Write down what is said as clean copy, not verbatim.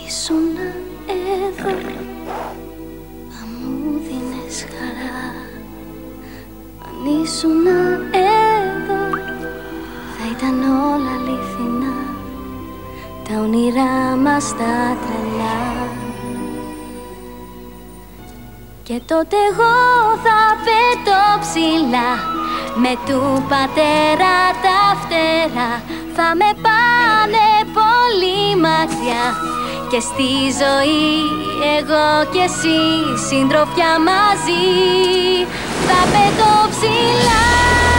ήσουνα εδώ, θα μου δίνες χαρά. Αν ήσουνα εδώ, θα ήταν όλα αληθινά, τα όνειρά μας τα τρελά. Και τότε εγώ θα πετώ ψηλά, με του πατέρα τα φτερά. Θα με πάνε πολύ μακριά, και στη ζωή εγώ και εσύ συντροφιά μαζί. Θα πετώ ψηλά.